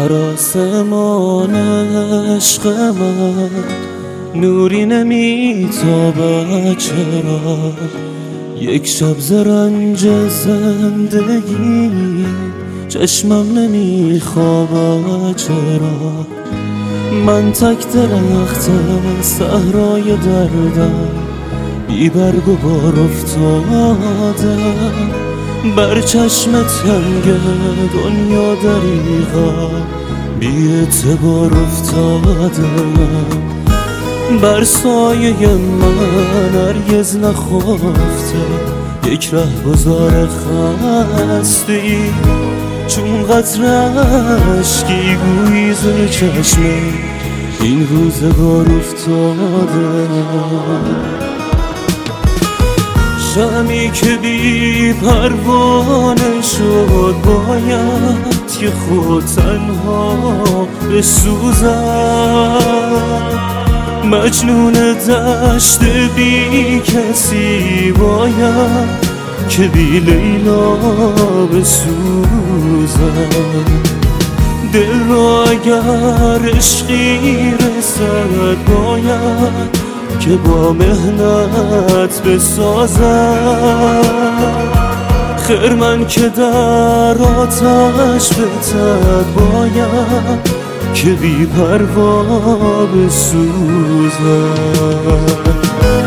در آسمان عشق من نوری نمیتابد، چرا یک شب ز رنج زندگی چشمم نمیخوابد؟ چرا من تک درخت صحرای دردم بی برگ و بار افتادم، بر چشم تنگ دنیا دریغا بی اعتبار افتادم. بر سایه من هرگز نخفته یک رهگذار خستی، چون قطره اشکی گویی ز چشم این روزگار افتاده. شمی که بی پروانه شد باید که خود تنها بسوزد، مجنون دشت بی کسی باید که بی لیلا بسوزد. دل را اگر عشقی رسد باید که با مهنت بسازد، خرمن که در آتش بتد باید که بی پروا بسوزد.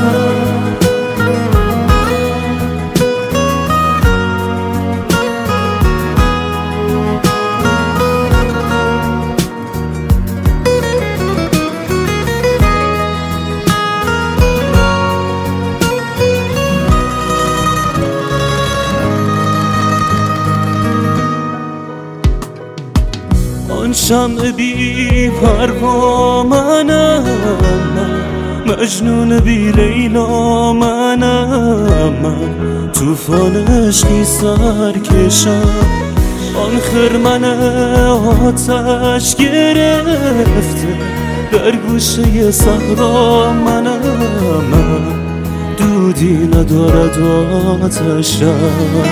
آن شمع بی پروا منم، مجنون بی لیلا منم، من طوفان عشقی سرکشم، آن خرمن آتش گرفته در گوشه صحرا منم، من دودی ندارد آتشم.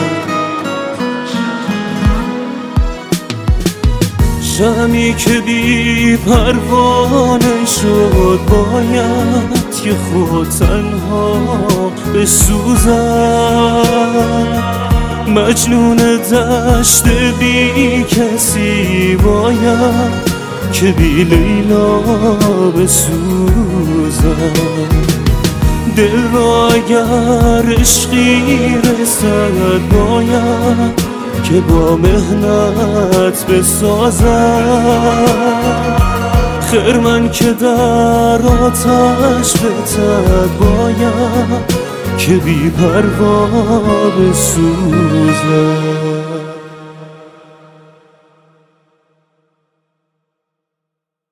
شمی که بی پروانه شد باید که خود تنها بسوزد، مجنون دشت بی کسی باید که بی لیلا بسوزد. دل را اگر عشقی رسد باید که با مهنت بسازد، خرمن که در آتش بتد باید که بی پروا بسوزد.